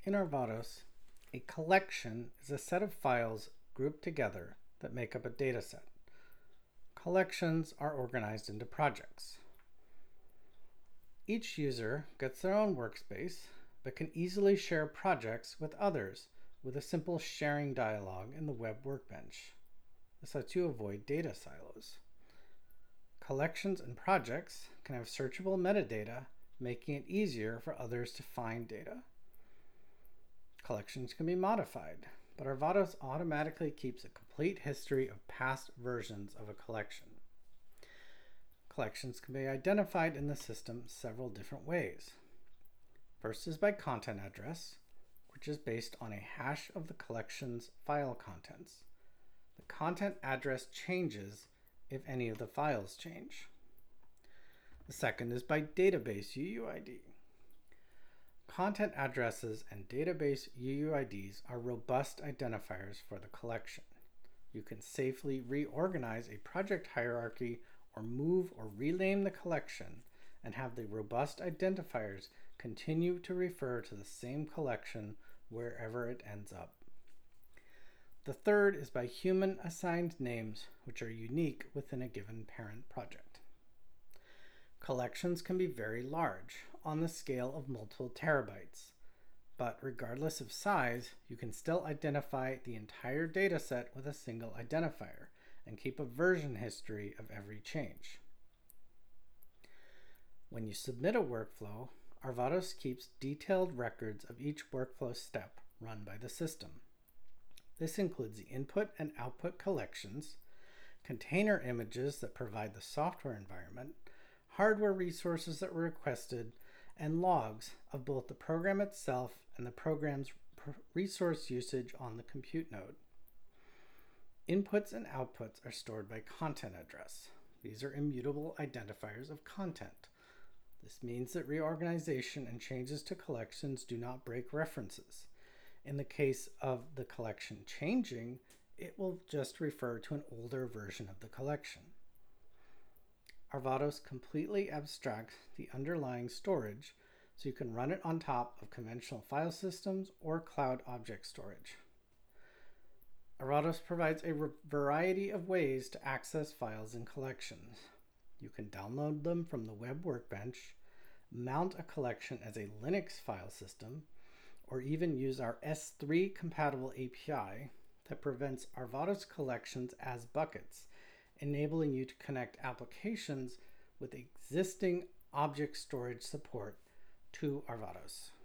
In Arvados, a collection is a set of files grouped together that make up a dataset. Collections are organized into projects. Each user gets their own workspace, but can easily share projects with others with a simple sharing dialog in the web workbench. This lets you avoid data silos. Collections and projects can have searchable metadata, making it easier for others to find data. Collections can be modified, but Arvados automatically keeps a complete history of past versions of a collection. Collections can be identified in the system several different ways. First is by content address, which is based on a hash of the collection's file contents. The content address changes if any of the files change. The second is by database UUID. Content addresses and database UUIDs are robust identifiers for the collection. You can safely reorganize a project hierarchy or move or rename the collection and have the robust identifiers continue to refer to the same collection wherever it ends up. The third is by human assigned names, which are unique within a given parent project. Collections can be very large, on the scale of multiple terabytes, but regardless of size, you can still identify the entire dataset with a single identifier and keep a version history of every change. When you submit a workflow, Arvados keeps detailed records of each workflow step run by the system. This includes the input and output collections, container images that provide the software environment, hardware resources that were requested, and logs of both the program itself and the program's resource usage on the compute node. Inputs and outputs are stored by content address. These are immutable identifiers of content. This means that reorganization and changes to collections do not break references. In the case of the collection changing, it will just refer to an older version of the collection. Arvados completely abstracts the underlying storage so you can run it on top of conventional file systems or cloud object storage. Arvados provides a variety of ways to access files and collections. You can download them from the web workbench, mount a collection as a Linux file system, or even use our S3 compatible API that prevents Arvados collections as buckets, enabling you to connect applications with existing object storage support to Arvados.